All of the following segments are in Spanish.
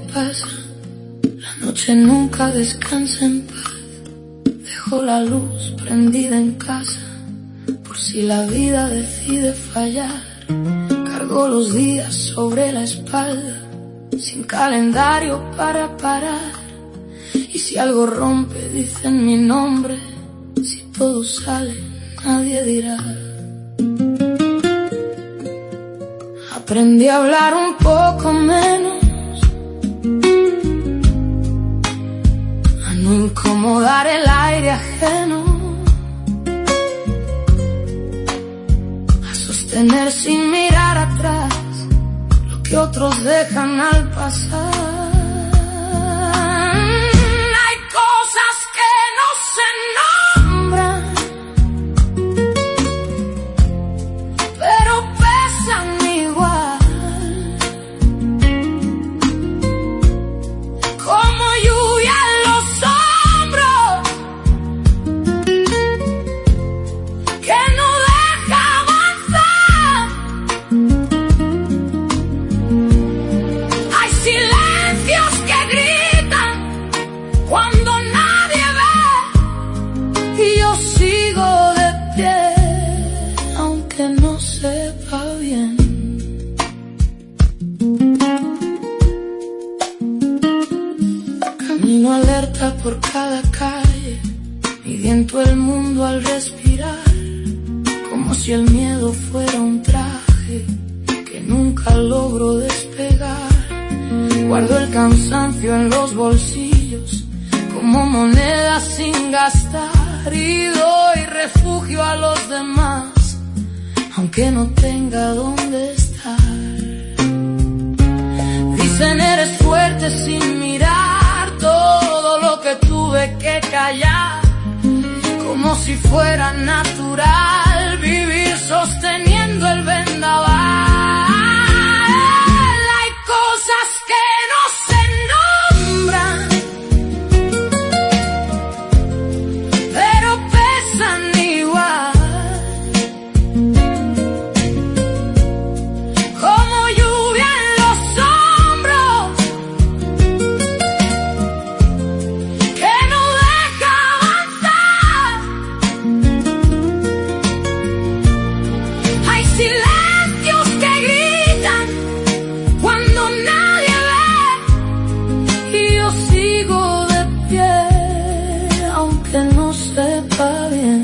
pasa, la noche nunca descansa en paz. Dejo la luz prendida en casa, por si la vida decide fallar. Cargo los días sobre la espalda, sin calendario para parar. Y si algo rompe, dicen mi nombre. Si todo sale, nadie dirá. Aprendí a hablar un poco menos, a no incomodar el aire ajeno, a sostener sin mirar atrás lo que otros dejan al pasar. Hay cosas que no se nombran, pero pesan igual, como lluvia en los hombros, que no deja avanzar. Hay silencios que gritan cuando nadie ve, y yo sigo de pie, aunque no sepa bien. Camino alerta por cada calle, midiendo el mundo al respirar, como si el miedo fuera un traje que nunca logro despegar. Guardo el cansancio en los bolsillos como monedas sin gastar, y doy refugio a los demás aunque no tenga dónde estar. Dicen eres fuerte sin mirar todo lo que tuve que callar, como si fuera natural vivir sosteniendo el vendaval. Hay cosas que no se nombran, pero pesan igual, como lluvia en los hombros, que no deja avanzar. Hay silencios que gritan cuando nadie ve, y yo sigo de pie, aunque no sepa bien.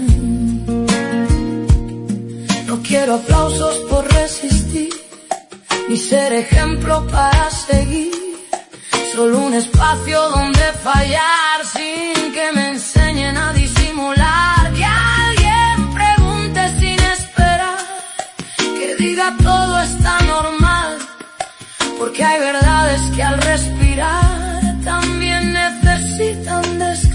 No quiero aplausos por resistir, ni ser ejemplo para seguir, solo un espacio donde fallar sin que me enseñen a disimular. Que alguien pregunte sin esperar, que diga todo está normal, porque hay verdades que al respirar también necesitan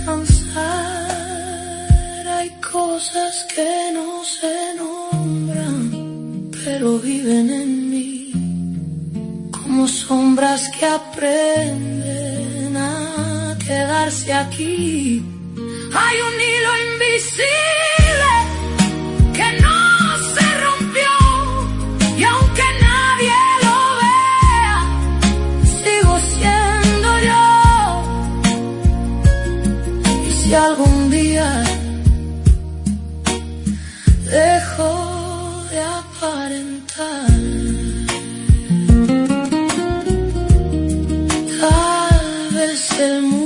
descansar. Hay cosas que no se nombran, pero viven en mí, como sombras que aprenden a quedarse aquí. Hay un hilo invisible que no se rompió, y aunque nadie lo vea, sigo siendo yo. Y si algún día dejo de aparentar, tal vez el mundo